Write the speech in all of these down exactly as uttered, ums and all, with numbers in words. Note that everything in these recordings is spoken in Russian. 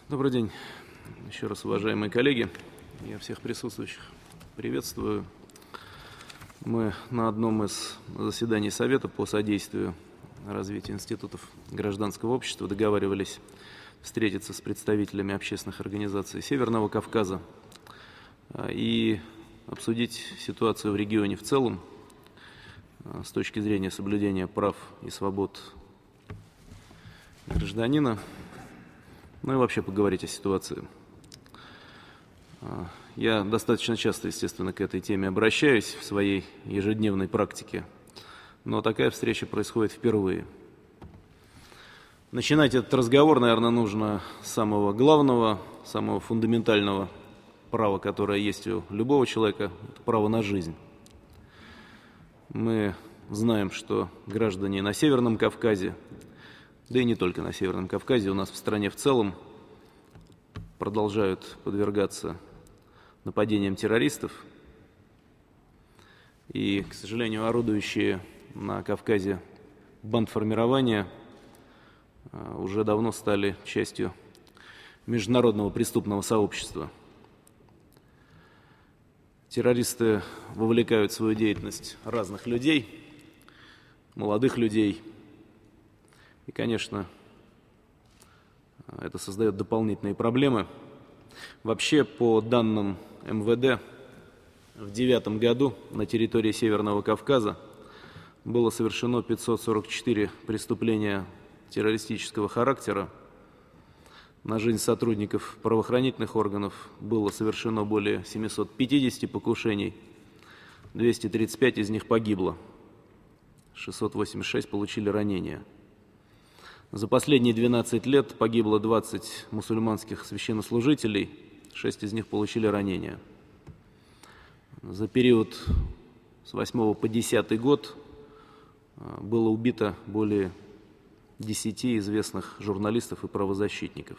Добрый день, еще раз, уважаемые коллеги. Я всех присутствующих приветствую. Мы на одном из заседаний Совета по содействию развитию институтов гражданского общества договаривались встретиться с представителями общественных организаций Северного Кавказа и обсудить ситуацию в регионе в целом с точки зрения соблюдения прав и свобод гражданина, ну и вообще поговорить о ситуации. Я достаточно часто, естественно, к этой теме обращаюсь в своей ежедневной практике, но такая встреча происходит впервые. Начинать этот разговор, наверное, нужно с самого главного, самого фундаментального права, которое есть у любого человека, это право на жизнь. Мы знаем, что граждане на Северном Кавказе, да и не только на Северном Кавказе, у нас в стране в целом продолжают подвергаться нападениям террористов. И, к сожалению, орудующие на Кавказе бандформирования уже давно стали частью международного преступного сообщества. Террористы вовлекают в свою деятельность разных людей, молодых людей. И, конечно, это создает дополнительные проблемы. Вообще, по данным эм вэ дэ, в две тысячи девятом году на территории Северного Кавказа было совершено пятьсот сорок четыре преступления террористического характера. На жизнь сотрудников правоохранительных органов было совершено более семисот пятидесяти покушений, двести тридцать пять из них погибло, шестьсот восемьдесят шесть получили ранения. За последние двенадцать лет погибло двадцать мусульманских священнослужителей, шесть из них получили ранения. За период с восьмого по десятый год было убито более десяти известных журналистов и правозащитников.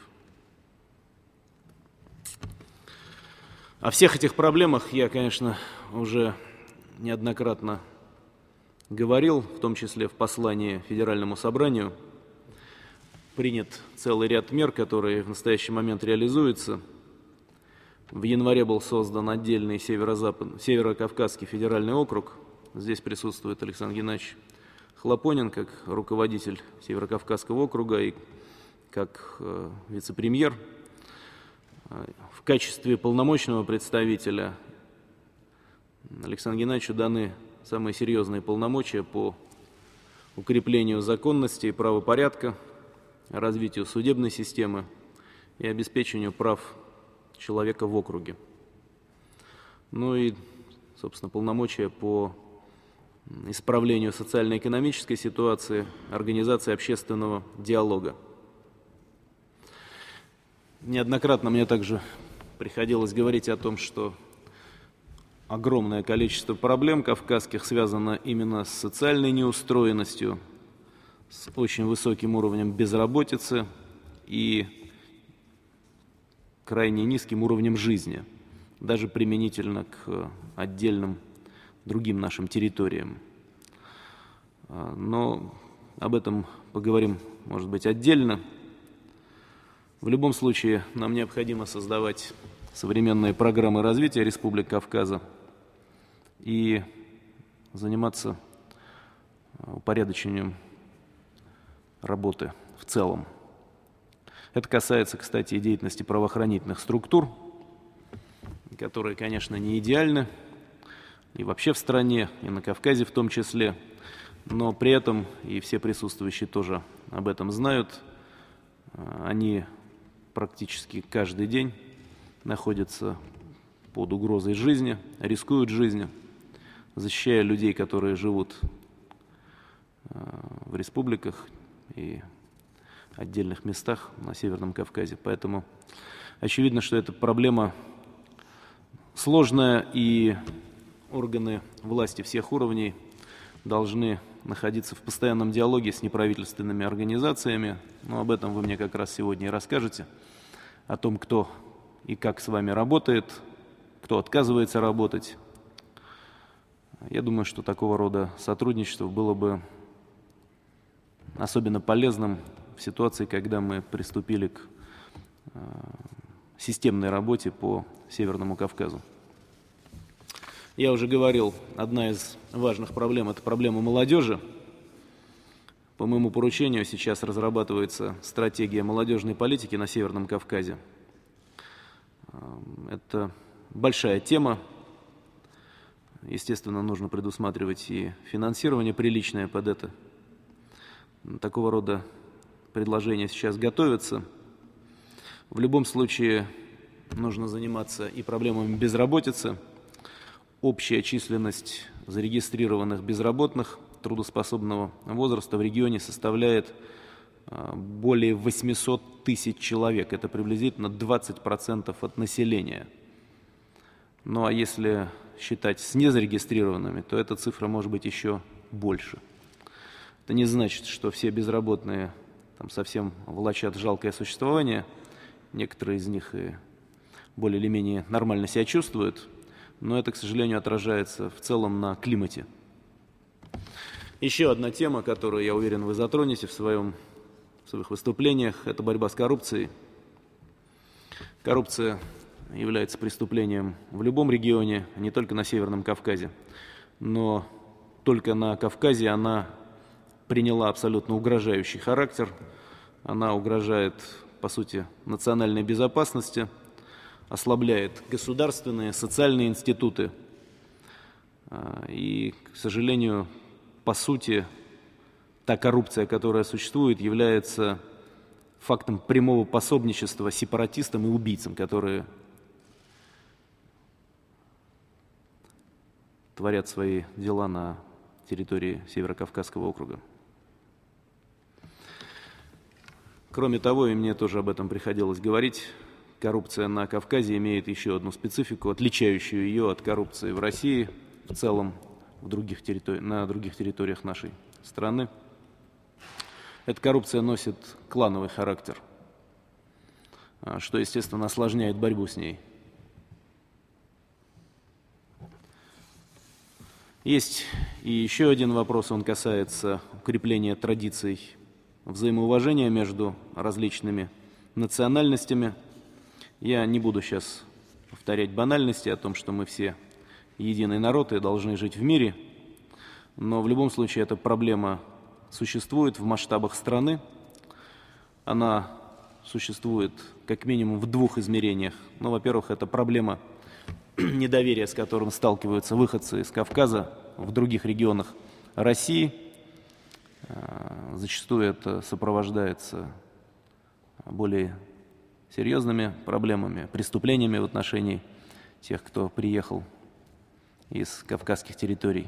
О всех этих проблемах я, конечно, уже неоднократно говорил, в том числе в послании Федеральному собранию. Принят целый ряд мер, которые в настоящий момент реализуются. В январе был создан отдельный северо-запад, Северо-Кавказский федеральный округ. Здесь присутствует Александр Геннадьевич Хлопонин как руководитель Северо-Кавказского округа и как э, вице-премьер. В качестве полномочного представителя Александру Геннадьевичу даны самые серьезные полномочия по укреплению законности и правопорядка, развитию судебной системы и обеспечению прав человека в округе. Ну и, собственно, полномочия по исправлению социально-экономической ситуации, организации общественного диалога. Неоднократно мне также приходилось говорить о том, что огромное количество проблем кавказских связано именно с социальной неустроенностью, с очень высоким уровнем безработицы и крайне низким уровнем жизни, даже применительно к отдельным другим нашим территориям. Но об этом поговорим, может быть, отдельно. В любом случае, нам необходимо создавать современные программы развития Республики Кавказа и заниматься упорядочением работы в целом. Это касается, кстати, и деятельности правоохранительных структур, которые, конечно, не идеальны и вообще в стране, и на Кавказе в том числе, но при этом, и все присутствующие тоже об этом знают, они практически каждый день находятся под угрозой жизни, рискуют жизнью, защищая людей, которые живут в республиках и отдельных местах на Северном Кавказе. Поэтому очевидно, что эта проблема сложная, и органы власти всех уровней должны находиться в постоянном диалоге с неправительственными организациями. Но об этом вы мне как раз сегодня и расскажете, о том, кто и как с вами работает, кто отказывается работать. Я думаю, что такого рода сотрудничество было бы особенно полезным в ситуации, когда мы приступили к системной работе по Северному Кавказу. Я уже говорил, одна из важных проблем – это проблема молодежи. По моему поручению сейчас разрабатывается стратегия молодежной политики на Северном Кавказе. Это большая тема. Естественно, нужно предусматривать и финансирование приличное под это. Такого рода предложения сейчас готовятся. В любом случае нужно заниматься и проблемами безработицы. Общая численность зарегистрированных безработных трудоспособного возраста в регионе составляет более восьмисот тысяч человек. Это приблизительно двадцать процентов от населения. Ну а если считать с незарегистрированными, то эта цифра может быть еще больше. Это не значит, что все безработные там совсем влачат жалкое существование. Некоторые из них и более или менее нормально себя чувствуют, но это, к сожалению, отражается в целом на климате. Еще одна тема, которую, я уверен, вы затронете в, своем, в своих выступлениях, это борьба с коррупцией. Коррупция является преступлением в любом регионе, не только на Северном Кавказе, но только на Кавказе она приняла абсолютно угрожающий характер, она угрожает, по сути, национальной безопасности, ослабляет государственные, социальные институты. И, к сожалению, по сути, та коррупция, которая существует, является фактом прямого пособничества сепаратистам и убийцам, которые творят свои дела на территории Северокавказского округа. Кроме того, и мне тоже об этом приходилось говорить, коррупция на Кавказе имеет еще одну специфику, отличающую ее от коррупции в России, в целом в других территори- на других территориях нашей страны. Эта коррупция носит клановый характер, что, естественно, осложняет борьбу с ней. Есть и еще один вопрос, он касается укрепления традиций взаимоуважения между различными национальностями. Я не буду сейчас повторять банальности о том, что мы все единый народ и должны жить в мире, но в любом случае эта проблема существует в масштабах страны. Она существует как минимум в двух измерениях. Ну, во-первых, это проблема недоверия, с которым сталкиваются выходцы из Кавказа в других регионах России. Зачастую это сопровождается более серьезными проблемами, преступлениями в отношении тех, кто приехал из кавказских территорий.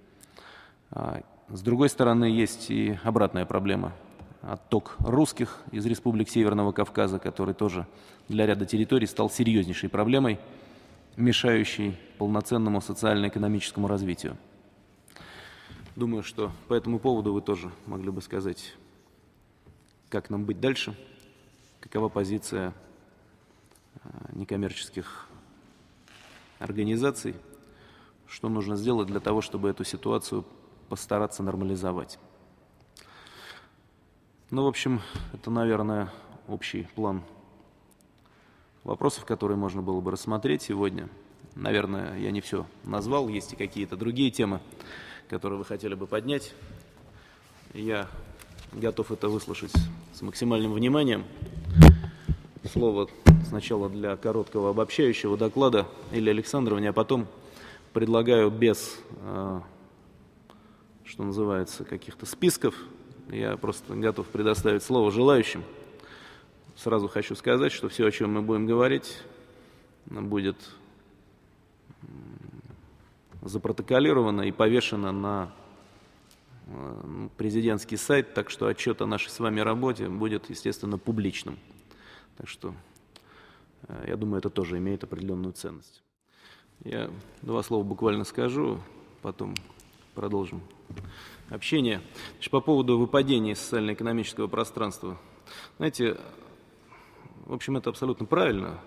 С другой стороны, есть и обратная проблема. Отток русских из республик Северного Кавказа, который тоже для ряда территорий стал серьезнейшей проблемой, мешающей полноценному социально-экономическому развитию. Думаю, что по этому поводу вы тоже могли бы сказать, как нам быть дальше, какова позиция некоммерческих организаций, что нужно сделать для того, чтобы эту ситуацию постараться нормализовать. Ну, в общем, это, наверное, общий план вопросов, которые можно было бы рассмотреть сегодня. Наверное, я не все назвал, есть и какие-то другие темы, которые вы хотели бы поднять. Я готов это выслушать с максимальным вниманием. Слово сначала для короткого обобщающего доклада Ильи Александровне, а потом предлагаю без, что называется, каких-то списков. Я просто готов предоставить слово желающим. Сразу хочу сказать, что все, о чем мы будем говорить, будет запротоколировано и повешено на президентский сайт, так что отчет о нашей с вами работе будет, естественно, публичным. Так что, я думаю, это тоже имеет определенную ценность. Я два слова буквально скажу, потом продолжим общение. Значит, по поводу выпадения из социально-экономического пространства. Знаете, в общем, это абсолютно правильно,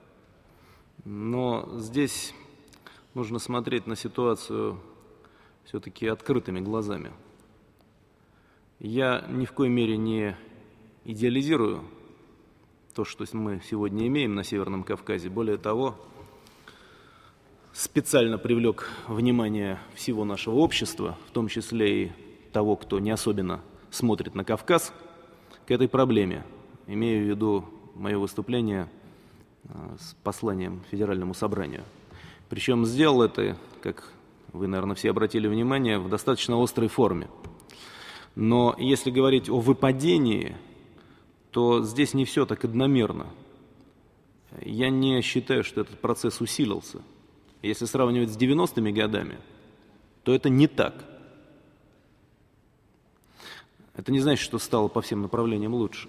но здесь нужно смотреть на ситуацию все-таки открытыми глазами. Я ни в коей мере не идеализирую то, что мы сегодня имеем на Северном Кавказе. Более того, специально привлек внимание всего нашего общества, в том числе и того, кто не особенно смотрит на Кавказ, к этой проблеме. Имею в виду мое выступление с посланием Федеральному собранию. Причем сделал это, как вы, наверное, все обратили внимание, в достаточно острой форме. Но если говорить о выпадении, то здесь не все так одномерно. Я не считаю, что этот процесс усилился. Если сравнивать с девяностыми годами, то это не так. Это не значит, что стало по всем направлениям лучше.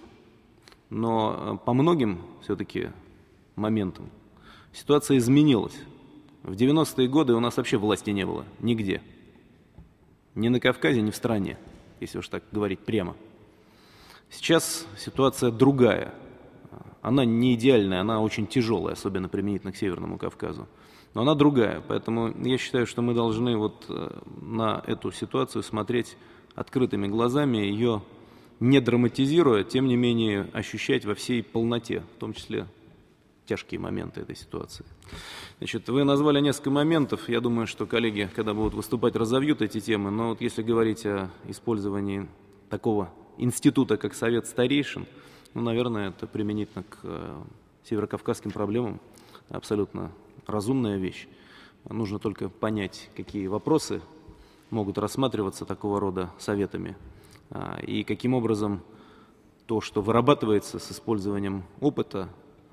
Но по многим все-таки моментам ситуация изменилась. В девяностые годы у нас вообще власти не было нигде. Ни на Кавказе, ни в стране, если уж так говорить прямо. Сейчас ситуация другая. Она не идеальная, она очень тяжелая, особенно применительно к Северному Кавказу. Но она другая, поэтому я считаю, что мы должны вот на эту ситуацию смотреть открытыми глазами, ее не драматизируя, тем не менее ощущать во всей полноте, в том числе тяжкие моменты этой ситуации. Значит, вы назвали несколько моментов, я думаю, что коллеги, когда будут выступать, разовьют эти темы, но вот если говорить о использовании такого института, как Совет Старейшин, ну, наверное, это применительно к э, северокавказским проблемам абсолютно разумная вещь. Нужно только понять, какие вопросы могут рассматриваться такого рода советами, а, и каким образом то, что вырабатывается с использованием опыта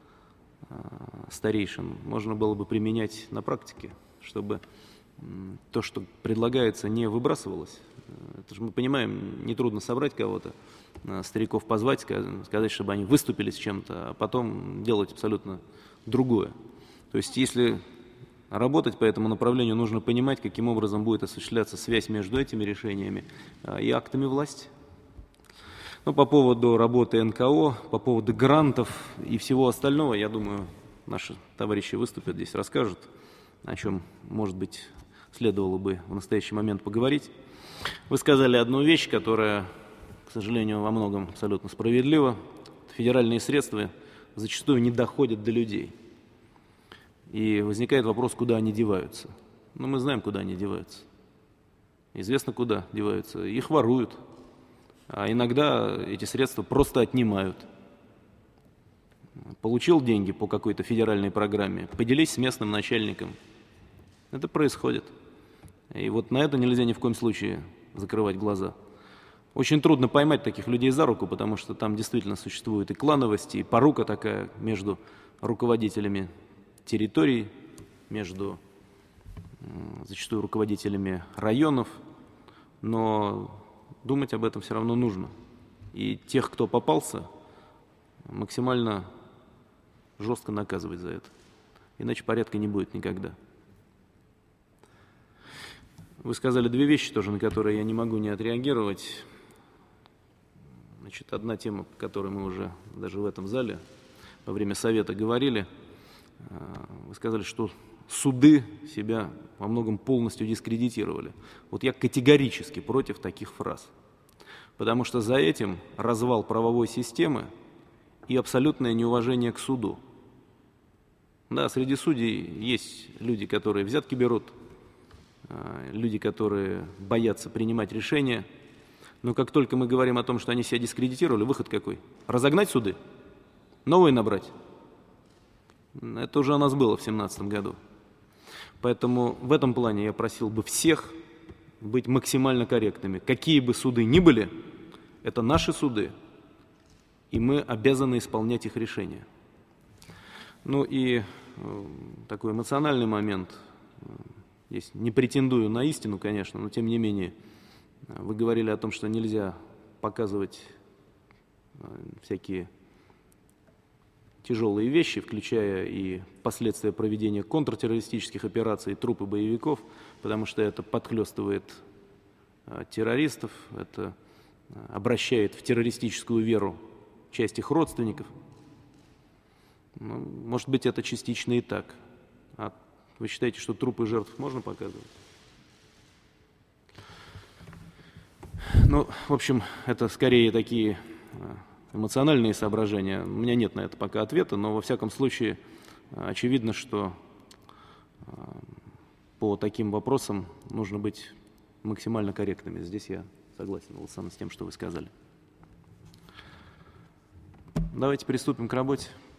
а, старейшин, можно было бы применять на практике, чтобы м, то, что предлагается, не выбрасывалось. Это же мы понимаем, нетрудно собрать кого-то, а, стариков позвать, сказать, чтобы они выступили с чем-то, а потом делать абсолютно другое. То есть, если работать по этому направлению, нужно понимать, каким образом будет осуществляться связь между этими решениями и актами власти. Но по поводу работы эн ка о, по поводу грантов и всего остального, я думаю, наши товарищи выступят здесь, расскажут, о чем, может быть, следовало бы в настоящий момент поговорить. Вы сказали одну вещь, которая, к сожалению, во многом абсолютно справедлива. Федеральные средства зачастую не доходят до людей. И возникает вопрос, куда они деваются. Ну, мы знаем, куда они деваются. Известно, куда деваются. Их воруют. А иногда эти средства просто отнимают. Получил деньги по какой-то федеральной программе, поделись с местным начальником. Это происходит. И вот на это нельзя ни в коем случае закрывать глаза. Очень трудно поймать таких людей за руку, потому что там действительно существует и клановость, и порука такая между руководителями территорий, между зачастую руководителями районов, но думать об этом все равно нужно. И тех, кто попался, максимально жестко наказывать за это. Иначе порядка не будет никогда. Вы сказали две вещи тоже, на которые я не могу не отреагировать. Значит, одна тема, по которой мы уже даже в этом зале во время совета говорили. Вы сказали, что суды себя во многом полностью дискредитировали. Вот я категорически против таких фраз. Потому что за этим развал правовой системы и абсолютное неуважение к суду. Да, среди судей есть люди, которые взятки берут, люди, которые боятся принимать решения. Но как только мы говорим о том, что они себя дискредитировали, выход какой? Разогнать суды? Новые набрать? Это уже у нас было в две тысячи семнадцатом году. Поэтому в этом плане я просил бы всех быть максимально корректными. Какие бы суды ни были, это наши суды, и мы обязаны исполнять их решения. Ну и э, такой эмоциональный момент. Здесь не претендую на истину, конечно, но тем не менее, вы говорили о том, что нельзя показывать э, всякие тяжелые вещи, включая и последствия проведения контртеррористических операций, трупы боевиков, потому что это подхлестывает а, террористов, это а, обращает в террористическую веру часть их родственников. Ну, может быть, это частично и так. А вы считаете, что трупы жертв можно показывать? Ну, в общем, это скорее такие а, эмоциональные соображения, у меня нет на это пока ответа, но во всяком случае очевидно, что по таким вопросам нужно быть максимально корректными. Здесь я согласен, Александр, с тем, что вы сказали. Давайте приступим к работе.